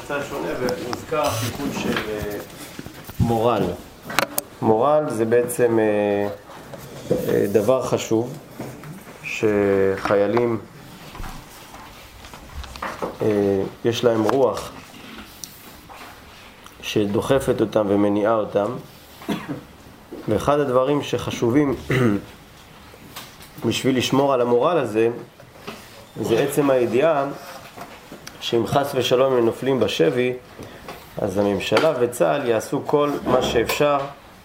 קצת שונה, והוזכר הסיפור של מורל. מורל זה בעצם דבר חשוב, שחיילים יש להם רוח שדוחפת אותם ומניעה אותם, ואחד הדברים שחשובים בשביל לשמור על המורל הזה זה עצם הידיעה שאם חס ושלום הם נופלים בשבי, אז הממשלה וצה"ל יעשו כל מה שאפשר,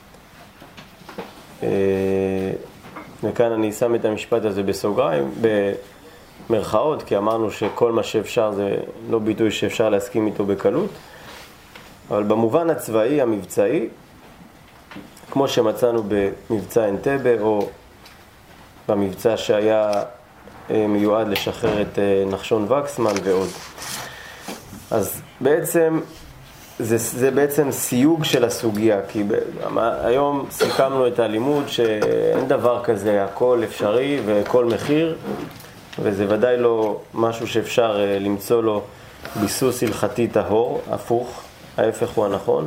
וכאן אני שם את המשפט הזה בסוגריים, במרכאות, כי אמרנו שכל מה שאפשר זה לא ביטוי שאפשר להסכים איתו בקלות, אבל במובן הצבאי, המבצעי, כמו שמצאנו במבצע אנטבה, או במבצע שהיה מיועד לשחרר את נחשון וקסמן ועוד. אז בעצם זה בעצם סיוג של הסוגיה, כי היום סיכמנו את הלימוד שאין דבר כזה, הכל אפשרי וכל מחיר, וזה ודאי לא משהו שאפשר למצוא לו ביסוס הלכתי טהור, הפוך, ההפך הוא הנכון.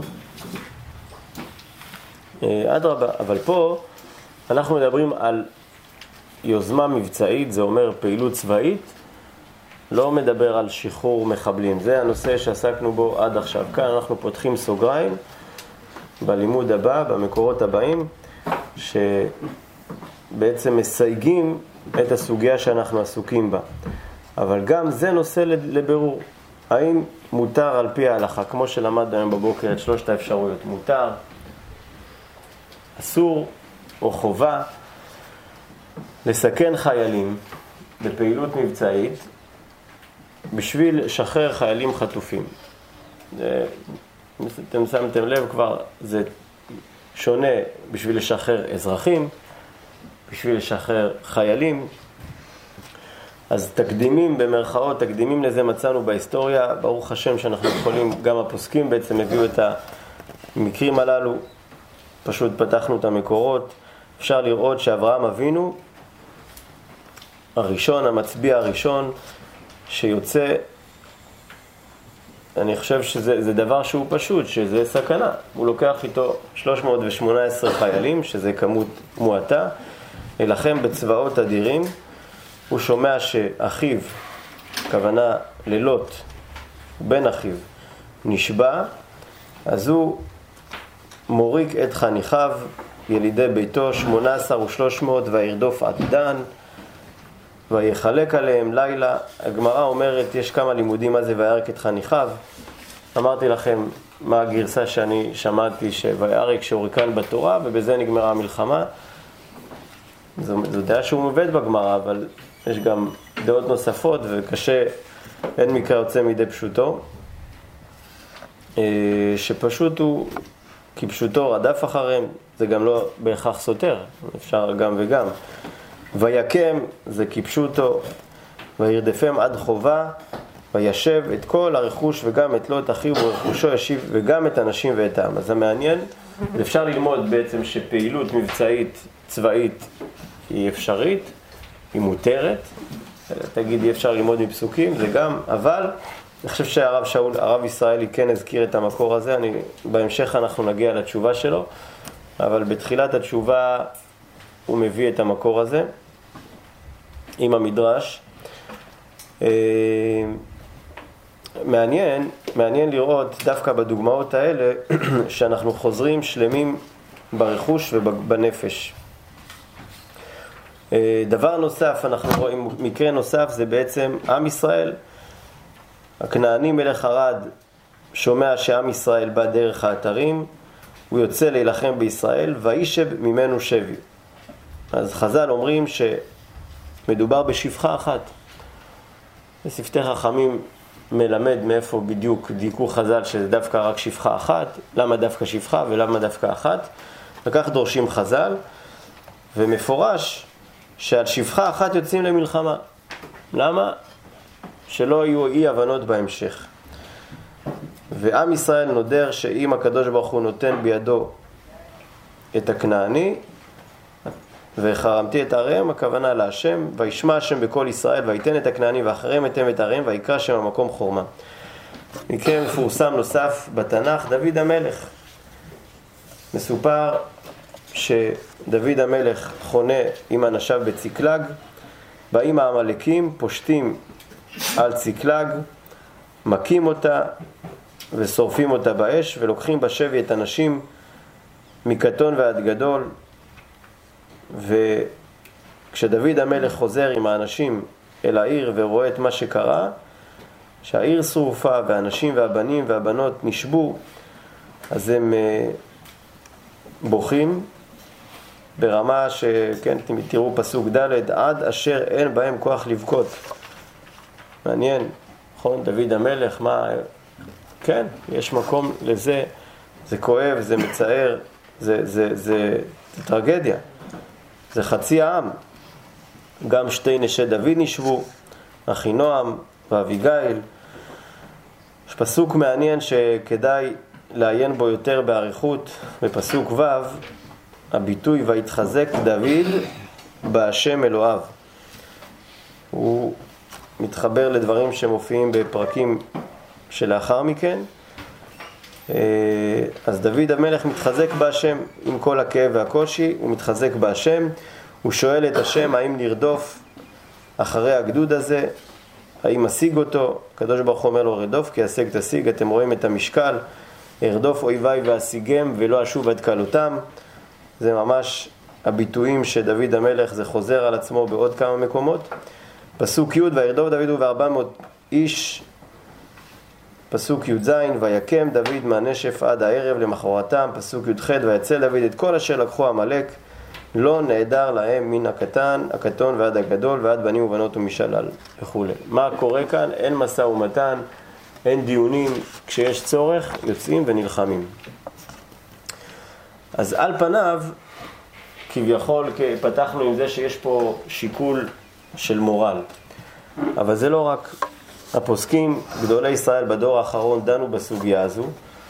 אדרבה, אבל פה אנחנו מדברים על יוזמה מבצעית, זה אומר פעילות צבאית, לא מדבר על שחרור מחבלים. זה הנושא שעסקנו בו עד עכשיו. כאן אנחנו פותחים סוגריים בלימוד הבא, במקורות הבאים, שבעצם מסייגים את הסוגיה שאנחנו עסוקים בה. אבל גם זה נושא לבירור. האם מותר על פי ההלכה, כמו שלמד היום בבוקר את שלושת האפשרויות, מותר, אסור או חובה, לסכן חיילים בפעילות מבצעית בשביל לשחרר חיילים חטופים. אתם שמתם לב כבר, זה שונה בשביל לשחרר אזרחים, בשביל לשחרר חיילים. אז תקדימים במרכאות, תקדימים לזה מצאנו בהיסטוריה, ברוך השם שאנחנו יכולים, גם הפוסקים בעצם הביאו את המקרים הללו, פשוט פתחנו את המקורות. אפשר לראות שאברהם אבינו, הראשון, המצביע הראשון שיוצא, אני חושב שזה דבר שהוא פשוט, שזה סכנה. הוא לוקח איתו 318 חיילים, שזה כמות מועטה, אלחם בצבאות אדירים. הוא שומע שאחיו, כוונה ללוט, בן אחיו, נשבע, אז הוא מוריק את חניכיו, ילידי ביתו, 18 ו300, וירדוף עד דן, ויחלק עליהם לילה. הגמרא אומרת, יש כמה לימודים מה זה וירק את חניכיו. אמרתי לכם מה הגרסה שאני שמעתי, שוירק שהוריקן בתורה, ובזה נגמרה המלחמה. זו דעה שהוא מובד בגמרא, אבל יש גם דעות נוספות, וקשה, אין מקרה יוצא מידי פשוטו, שפשוט הוא כפשוטו רדף אחריהם. זה גם לא בהכרח סותר, אפשר גם וגם. ויקם זה כפשוטו, וירדפם עד חובה, וישב את כל הרכוש וגם את לוט אחיו ורכושו ישיב, וגם את הנשים ואת העם. אז זה מעניין, אפשר ללמוד בעצם שפעילות מבצעית צבאית היא אפשרית, היא מותרת. תגיד אי אפשר ללמוד מפסוקים, זה גם, אבל אני חושב שהרב שאול, הרב ישראלי כן הזכיר את המקור הזה, בהמשך אנחנו נגיע לתשובה שלו, אבל בתחילת התשובה הוא מביא את המקור הזה עם המדרש. מעניין לראות דווקא בדוגמאות האלה שאנחנו חוזרים שלמים ברכוש ובנפש. דבר נוסף, אנחנו רואים מקרה נוסף, זה בעצם עם ישראל. הכנעני מלך ערד שומע שעם ישראל בא דרך האתרים, הוא יוצא להילחם בישראל, וישב ממנו שבי. אז חז"ל אומרים שמדובר בשפחה אחת. בשפתי חכמים מלמד מאיפה בדיוק דייקו חז"ל שזה דווקא רק שפחה אחת, למה דווקא שפחה ולמה דווקא אחת. וכך דורשים חז"ל, ומפורש שעל שפחה אחת יוצאים למלחמה. למה? שלא יהיו אי הבנות בהמשך. ועם ישראל נודר שאם הקדוש ברוך הוא נותן בידו את הכנעני, וחרמתי את עריהם, הכוונה להשם, וישמע השם בכל ישראל, ויתן את הכנעני ואחריהם אתם את עריהם, ויקרא שם המקום חורמה. מקרה מפורסם נוסף בתנ"ך, דוד המלך. מסופר שדוד המלך חונה עם אנשיו בציקלג, באים העמלקים, פושטים על ציקלג, מכים אותה ושורפים אותה באש, ולוקחים בשבי את הנשים מקטון ועד גדול. וכשדוד המלך חוזר עם האנשים אל העיר ורואה את מה שקרה, שהעיר שרופה והאנשים והבנים והבנות נשבו, אז הם בוכים ברמה שכן, תראו פסוק ד', עד אשר אין בהם כוח לבכות. מעניין, נכון? דוד המלך, מה? כן, יש מקום לזה, זה כואב, זה מצער, זה טרגדיה, זה חצי העם. גם שתי נשי דוד נשבו, אחינועם ואביגיל. יש פסוק מעניין שכדאי לעיין בו יותר באריכות, בפסוק ו', הביטוי ויתחזק דוד בהשם אלוהיו. הוא מתחבר לדברים שמופיעים בפרקים שלאחר מכן. אז דוד המלך מתחזק בהשם עם כל הכאב והקושי, הוא מתחזק בהשם, הוא שואל את השם האם לרדוף אחרי הגדוד הזה, האם משיג אותו. הקדוש ברוך הוא אומר לו רדוף כי השג תשיג. אתם רואים את המשקל, ארדוף אויביי ואשיגם ולא אשוב עד כלותם. זה ממש הביטויים שדוד המלך, זה חוזר על עצמו בעוד כמה מקומות. פסוק י' וירדוף דוד ו400 איש. פסוק י"ז ויקם דוד מהנשף עד הערב למחרתם. פסוק י"ח ויצל דוד את כל אשר לקחו עמלק, לא נעדר להם מן הקטון ועד הגדול ועד בנים ובנות ומשלל וכו'. מה קורה כאן? אין משא ומתן, אין דיונים, כשיש צורך יוצאים ונלחמים. אז על פניו כביכול פתחנו עם זה שיש פה שיקול של מורל, אבל זה לא רק. הפוסקים גדולי ישראל בדור האחרון דנו בסוגיה הזו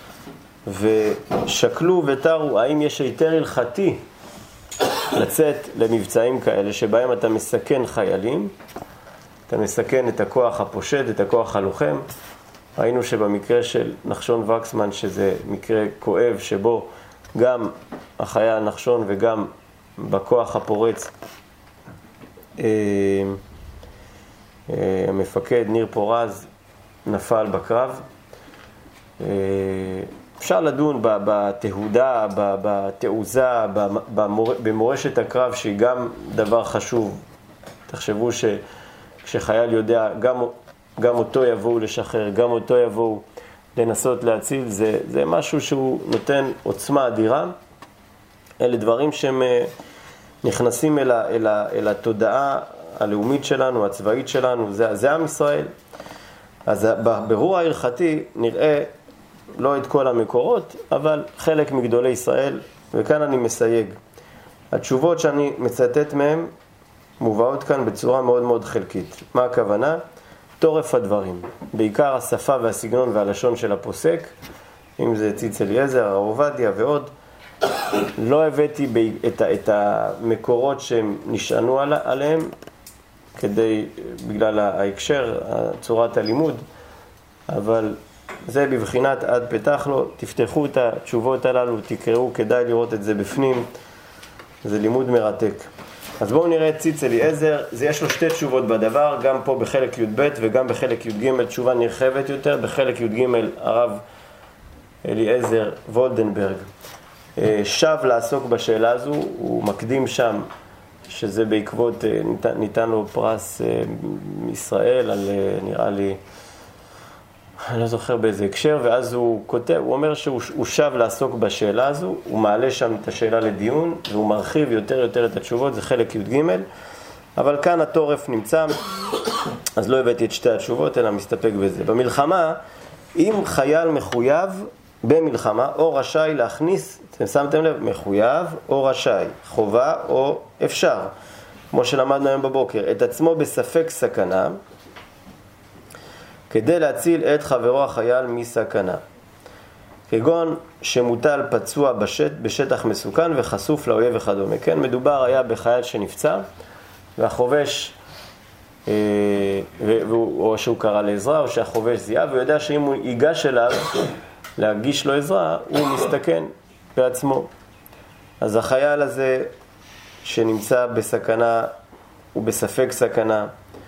ושקלו ותרו האם יש היתר הלכתי לצאת למבצעים כאלה שבהם אתה מסכן חיילים, אתה מסכן את הכוח הפושט, את הכוח הלוחם. ראינו שבמקרה של נחשון וקסמן, שזה מקרה כואב שבו גם החייל נחשון וגם בכוח הפורץ המפקד ניר פורז נפל בקרב. אפשר לדון בתהודה, בתעוזה, במורשת הקרב, שהיא גם דבר חשוב. תחשבו שכשחייל יודע, גם אותו יבואו לשחרר, גם אותו יבואו לנסות להציל, זה משהו שהוא נותן עוצמה אדירה. אלה דברים שהם נכנסים אל התודעה הלאומית שלנו, הצבאית שלנו, זה עם ישראל. אז בבירור ההלכתי נראה לא את כל המקורות, אבל חלק מגדולי ישראל, וכאן אני מסייג. התשובות שאני מצטט מהם מובאות כאן בצורה מאוד מאוד חלקית. מה הכוונה? תורף הדברים, בעיקר השפה והסגנון והלשון של הפוסק, אם זה ציץ אליעזר, הרב עובדיה ועוד. לא הבאתי את המקורות שהם נשענו עליהם, בגלל ההקשר, צורת הלימוד, אבל זה בבחינת עד פתח לו. תפתחו את התשובות הללו, תקראו, כדאי לראות את זה בפנים, זה לימוד מרתק. אז בואו נראה את ציץ אליעזר, יש לו שתי תשובות בדבר, גם פה בחלק י"ב וגם בחלק י"ג, תשובה נרחבת יותר. בחלק י"ג הרב אליעזר וולדנברג שב לעסוק בשאלה הזו, הוא מקדים שם, שזה בעקבות, ניתן לו פרס מישראל על, נראה לי, אני לא זוכר באיזה הקשר, ואז הוא כותב, הוא אומר שהוא שב לעסוק בשאלה הזו, הוא מעלה שם את השאלה לדיון, והוא מרחיב יותר את התשובות, זה חלק י"ג, אבל כאן התורף נמצא, אז לא הבאתי את שתי התשובות, אלא מסתפק בזה. במלחמה, אם חייל מחויב במלחמה, או רשאי להכניס, אתם שמתם לב, מחויב או רשאי, חובה או אפשר, כמו שלמדנו היום בבוקר, את עצמו בספק סכנה, כדי להציל את חברו החייל מסכנה. כגון שמוטל פצוע בשטח מסוכן וחשוף לאויב וכדומה. כן, מדובר היה בחייל שנפצע, והחובש או שהוא קרא לעזרה, או שהחובש זיהה, והוא יודע שאם הוא ייגש אליו להגיש לו עזרה, הוא מסתכן בעצמו. אז החייל הזה שנמצא בסכנה, הוא בספק סכנה,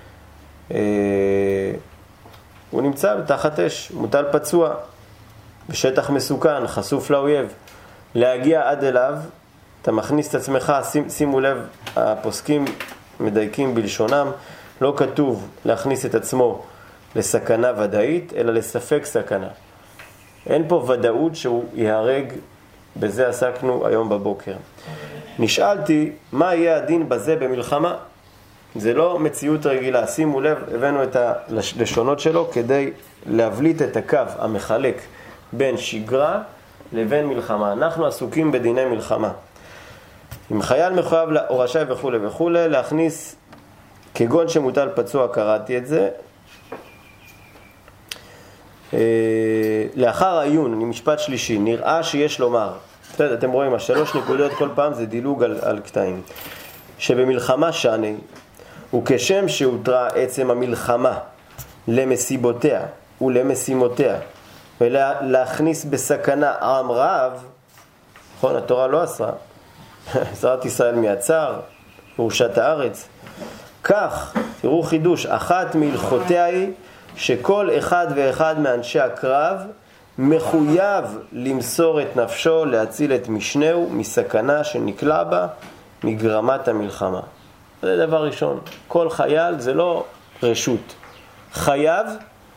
הוא נמצא תחת אש, מוטל פצוע, בשטח מסוכן, חשוף לאויב. להגיע עד אליו, אתה מכניס את עצמך, שימו לב, הפוסקים מדייקים בלשונם, לא כתוב להכניס את עצמו לסכנה ודאית, אלא לספק סכנה. אין פה ודאות שהוא יהרג, בזה עסקנו היום בבוקר. נשאלתי, מה יהיה הדין בזה במלחמה? זה לא מציאות רגילה. שימו לב, הבאנו את הלשונות שלו כדי להבליט את הקו המחלק בין שגרה לבין מלחמה. אנחנו עסוקים בדיני מלחמה. אם חייל מחויב או רשאי וכו' וכו', להכניס כגון שמוטל פצוע, קראתי את זה. לאחר העיון, משפט שלישי, נראה שיש לומר, אתם רואים, השלוש נקודות כל פעם זה דילוג על קטעים, שבמלחמה שני, וכשם שהותרה עצם המלחמה למסיבותיה ולמשימותיה, ולהכניס בסכנה עם רב, נכון, התורה לא אסרה, עזרת ישראל מהצער, ורשת הארץ. כך, תראו חידוש, אחת מהלכותיה היא שכל אחד ואחד מאנשי הקרב מחויב למסור את נפשו, להציל את משנהו מסכנה שנקלע בה מגרמת המלחמה. זה דבר ראשון. כל חייל זה לא רשות. חייב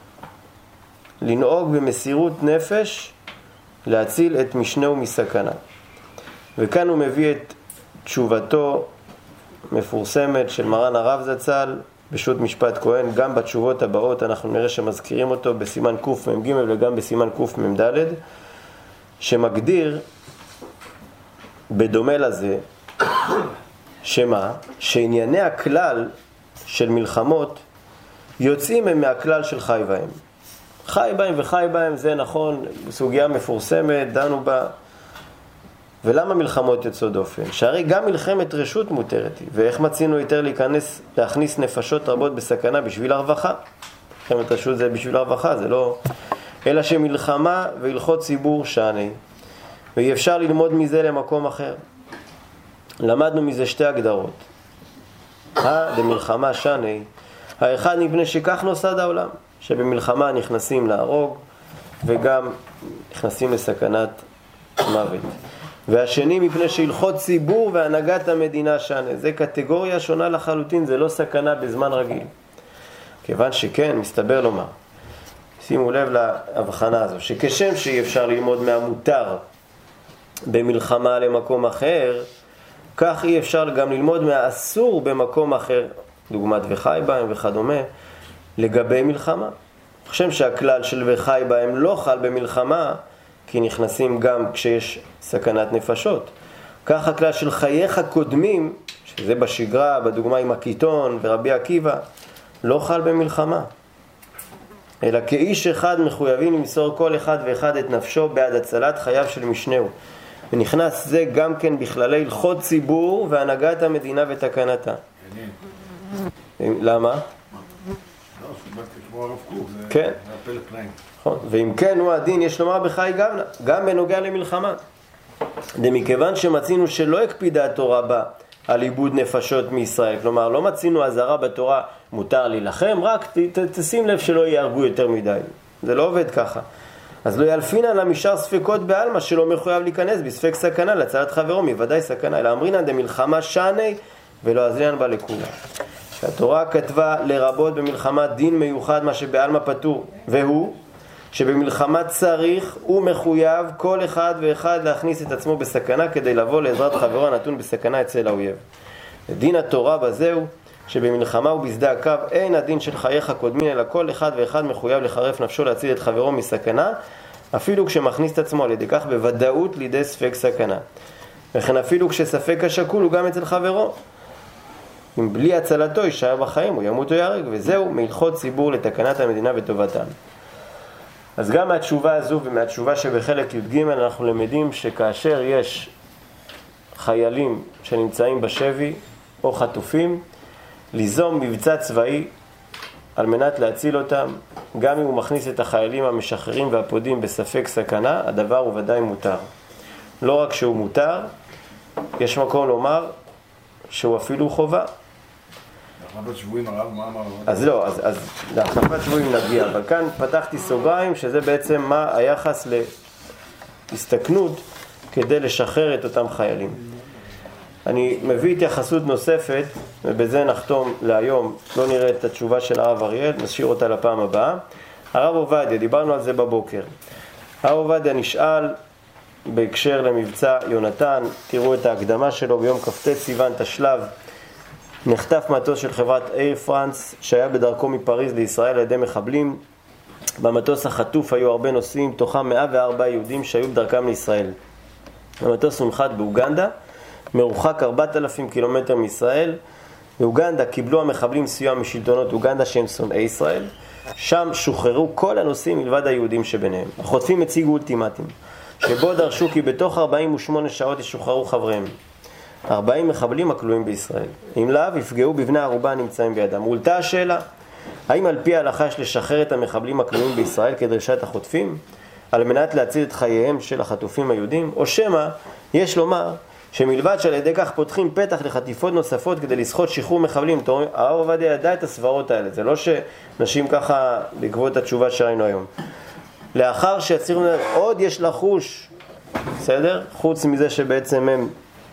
לנהוג במסירות נפש להציל את משנהו מסכנה. וכאן הוא מביא את תשובתו מפורסמת של מרן הרב זצ"ל בשו"ת משפט כהן. גם בתשובות הבאות אנחנו נראה שמזכירים אותו בסימן קמ"ג וגם בסימן קמ"ד, שמגדיר בדומה לזה שמה? שענייני הכלל של מלחמות יוצאים הם מהכלל של חי בהם. חי בהם וחי בהם, זה נכון, סוגיה מפורסמת, דנו בה. ולמה מלחמות יוצאות דופן? שהרי גם מלחמת רשות מותרת היא. ואיך מצינו יותר להכניס נפשות רבות בסכנה בשביל הרווחה? מלחמת רשות זה בשביל הרווחה, זה לא... אלא שמלחמה והלכות ציבור שני. ואי אפשר ללמוד מזה למקום אחר. למדנו מזה שתי הגדרות. במלחמה שני, האחד מפני שכך נוסד העולם, שבמלחמה נכנסים להרוג וגם נכנסים לסכנת מוות. והשני מפני שהלכות ציבור והנהגת המדינה שנה. זה קטגוריה שונה לחלוטין, זה לא סכנה בזמן רגיל. כיוון שכן, מסתבר לומר, שימו לב להבחנה הזו, שכשם שאי אפשר ללמוד מהמותר במלחמה למקום אחר, כך אי אפשר גם ללמוד מהאסור במקום אחר, דוגמת וחי בהם וכדומה, לגבי מלחמה. חושב שהכלל של וחי בהם לא חל במלחמה, כי נכנסים גם כשיש סכנת נפשות. כך הכלל של חייך קודמים, שזה בשגרה, בדוגמה עם הקיטון ורבי עקיבא, לא חל במלחמה. אלא כאיש אחד מחויבים למסור כל אחד ואחד את נפשו בעד הצלת חייו של משנהו. ונכנס זה גם כן בכללי הלכות ציבור והנהגת המדינה ותקנתה. למה? כן. ואם כן הוא הדין, יש לומר בחי גבנה, גם בנוגע למלחמה. מכיוון שמצינו שלא הקפידה התורה בה על איבוד נפשות מישראל, כלומר לא מצינו הזרה בתורה מותר להילחם, רק תשים לב שלא יהרגו יותר מדי. זה לא עובד ככה. אז לא ילפינה למשאר ספקות בעלמא שלא מחויב להיכנס בספק סכנה להצלת חברו מוודאי סכנה, אלא אמרינן דמלחמה שני ולא אזרינן בה לכולה. שהתורה כתבה לרבות במלחמה דין מיוחד מה שבעלמא פטור, והוא שבמלחמה צריך ומחויב כל אחד ואחד להכניס את עצמו בסכנה כדי לבוא לעזרת חברו הנתון בסכנה אצל האויב. דין התורה בזהו שבמלחמה ובשדה הקו אין הדין של חייך קודמין, אלא כל אחד ואחד מחויב לחרף נפשו להציל את חברו מסכנה, אפילו כשמכניס את עצמו על ידי כך בוודאות לידי ספק סכנה. וכן אפילו כשספק השקול הוא גם אצל חברו. אם בלי הצלתו יישאר בחיים, הוא ימות או יהרג, וזהו מהלכות ציבור לתקנת המדינה וטובתם. אז גם מהתשובה הזו ומהתשובה שבחלק י"ג אנחנו למדים שכאשר יש חיילים שנמצאים בשבי או חטופים, ליזום מבצע צבאי על מנת להציל אותם, גם אם הוא מכניס את החיילים המשחררים והפודים בספק סכנה, הדבר הוא ודאי מותר. לא רק שהוא מותר, יש מקום לומר שהוא אפילו חובה. להחלפת שבויים הרב, מה אמר? אז לא, אז להחלפת שבויים נגיע, אבל כאן פתחתי סוגריים שזה בעצם מה היחס להסתכנות כדי לשחרר את אותם חיילים. אני מביא התייחסות נוספת, ובזה נחתום להיום, לא נראה את התשובה של הרב אריאל, נשאיר אותה לפעם הבאה. הרב עובדיה, דיברנו על זה בבוקר. הרב עובדיה נשאל בהקשר למבצע יונתן, תראו את ההקדמה שלו ביום כ"ט סיוון תשל"ו, נחטף מטוס של חברת אייר פרנס שהיה בדרכו מפריז לישראל על ידי מחבלים. במטוס החטוף היו הרבה נוסעים, תוכם 104 יהודים שהיו בדרכם לישראל. המטוס הונחת באוגנדה, מרוחק 4,000 קילומטר מישראל. באוגנדה קיבלו המחבלים סיוע משלטונות אוגנדה שהם שונאי ישראל. שם שוחררו כל הנוסעים מלבד היהודים שביניהם. החוטפים הציגו אולטימטים, שבו דרשו כי בתוך 48 שעות ישוחררו חבריהם 40 מחבלים הכלואים בישראל. אם לאו, יפגעו בבני הערובה הנמצאים בידם. הועלתה השאלה, האם על פי ההלכה יש לשחרר את המחבלים הכלואים בישראל כדרישת החוטפים, על מנת להציל את חייהם של החטופים היהודים, או שמא יש לומר שמלבד שעל ידי כך פותחים פתח לחטיפות נוספות כדי לסחוט שחרור מחבלים. הרב עובדיה ידע את הסברות האלה, זה לא שנשים ככה בעקבות התשובה שראינו היום. לאחר שיצליחו עוד יש לחוש, בסדר? חוץ מזה שבעצם הם,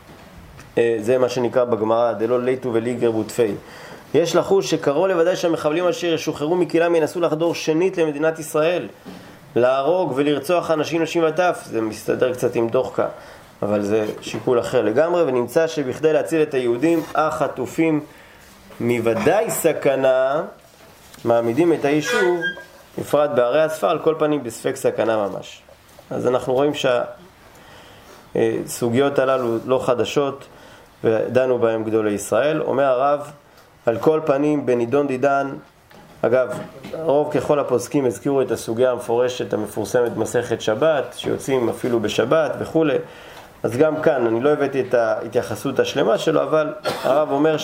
זה מה שנקרא בגמרא, דלא ליטו וליגר בוטפי. יש לחוש שקרוב לוודאי שהמחבלים אשר ישוחררו מקהילם ינסו לחדור שנית למדינת ישראל, להרוג ולרצוח אנשים נשים וטף. זה מסתדר קצת עם דוחקה, אבל זה שיקול אחר לגמרי. ונמצא שבכדי להציל את היהודים החטופים מוודאי סכנה, מעמידים את היישוב בפרט בערי הספר על כל פנים בספק סכנה ממש. אז אנחנו רואים שהסוגיות הללו לא חדשות ודנו בהם גדולי ישראל. אומר הרב, על כל פנים בנידון דידן, אגב, רוב ככל הפוסקים הזכירו את הסוגיה המפורשת המפורסמת במסכת שבת, שיוצאים אפילו בשבת וכו'. אז גם כאן, אני לא הבאתי את ההתייחסות השלמה שלו, אבל הרב אומר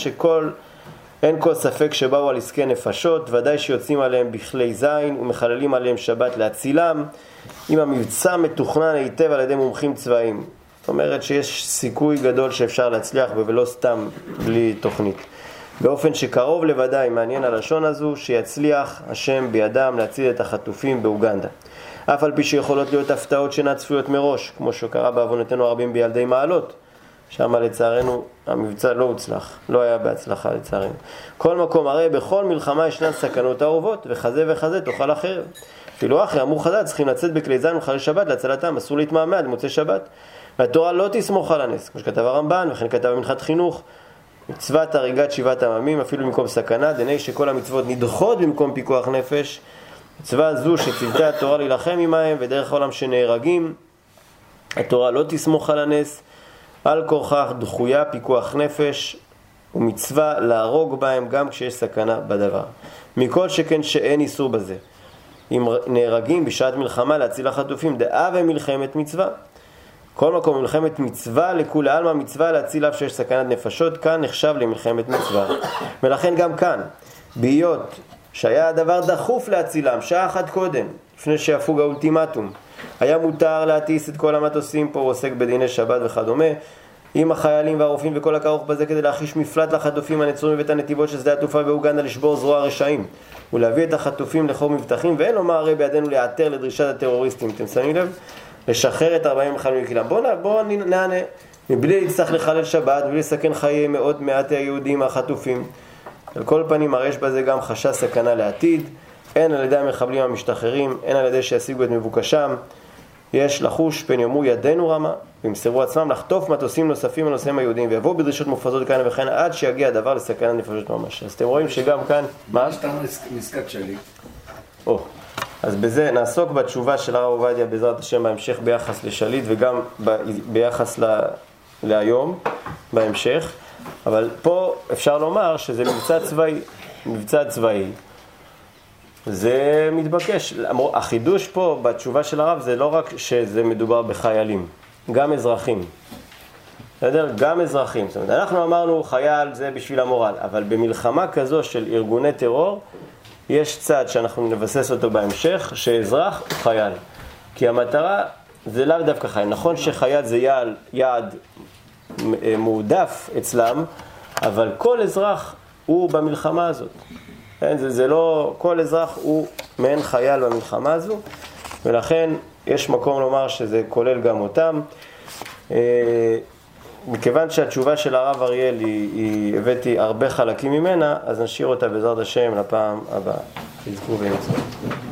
אין כל ספק שבאו על עסקי נפשות, ודאי שיוצאים עליהם בכלי זין ומחללים עליהם שבת להצילם, אם המבצע מתוכנן היטב על ידי מומחים צבאיים. זאת אומרת שיש סיכוי גדול שאפשר להצליח ולא סתם בלי תוכנית. באופן שקרוב לוודאי, מעניין הלשון הזו, שיצליח השם בידם להציל את החטופים באוגנדה. אף על פי שיכולות להיות הפתעות שאינן צפויות מראש, כמו שקרה בעוונותינו הרבים בילדי מעלות. שם לצערנו המבצע לא הוצלח, לא היה בהצלחה לצערנו. כל מקום, הרי בכל מלחמה ישנן סכנות אהובות, וחזה וחזה תאכל החרב. אפילו אחרי אמרו חז"ל, צריכים לצאת בכלי זין ומחלל שבת להצלתם, אסור להתמהמה עד מוצאי שבת. והתורה לא תסמוך על הנס, כמו שכתב הרמב"ן, וכן כתב במנחת חינוך, מצוות הריגת 7 עממים, אפילו במקום סכנה, דני שכל המצוות נדחות במקום פיקוח נפש. מצווה זו שצוותה התורה להילחם עמהם, ודרך העולם שנהרגים, התורה לא תסמוך על הנס, על כורכך דחויה פיקוח נפש, ומצווה להרוג בהם גם כשיש סכנה בדבר. מכל שכן שאין איסור בזה. אם נהרגים בשעת מלחמה להציל החטופים, דאה ומלחמת מצווה. כל מקום מלחמת מצווה לכולי עלמא מצווה להציל אף שיש סכנת נפשות, כאן נחשב למלחמת מצווה. ולכן גם כאן, בהיות שהיה הדבר דחוף להצילם שעה אחת קודם, לפני שיפוג האולטימטום, היה מותר להטיס את כל המטוסים פה, עוסק בדיני שבת וכדומה, עם החיילים והרופאים וכל הכרוך בזה, כדי להחיש מפלט לחטופים הנצורים ואת הנתיבות של שדה התעופה באוגנדה, לשבור זרוע הרשעים ולהביא את החטופים לחור מבטחים. ואין לומר הרי בידינו להיעתר לדרישת הטרוריסטים, אתם שמים לב? לשחרר את 40 מחבלים מכלם. בואו נענה, מבלי להצטרך לחלל שבת, מבלי לסכן חיי מאוד מעט היהודים החטופים. על כל פנים הרי יש בזה גם חשש סכנה לעתיד, הן על ידי המחבלים המשתחררים, הן על ידי שישיגו את מבוקשם. יש לחוש פן יאמרו ידינו רמה, וימסרו עצמם לחטוף מטוסים נוספים לנוסעים היהודים, ויבואו בדרישות מופרזות כאן וכאן, עד שיגיע הדבר לסכנת נפשות ממש. אז אתם רואים שגם כאן, מה? סתם נזקק שלי. אז בזה נעסוק בתשובה של הרב עובדיה בעזרת השם בהמשך ביחס לשליט, וגם ביחס להיום בהמשך. אבל פה אפשר לומר שזה מבצע צבאי. זה מתבקש. החידוש פה בתשובה של הרב זה לא רק שזה מדובר בחיילים, גם אזרחים. בסדר? גם אזרחים. זאת אומרת, אנחנו אמרנו חייל זה בשביל המורל, אבל במלחמה כזו של ארגוני טרור, יש צד שאנחנו נבסס אותו בהמשך, שאזרח הוא חייל. כי המטרה זה לאו דווקא חייל. נכון שחייל זה יעד מועדף אצלם, אבל כל אזרח הוא במלחמה הזאת. זה לא, כל אזרח הוא מעין חייל במלחמה הזו, ולכן יש מקום לומר שזה כולל גם אותם. מכיוון שהתשובה של הרב אריאל היא הבאתי הרבה חלקים ממנה, אז נשאיר אותה בעזרת השם לפעם הבאה. תזכו וימצאו.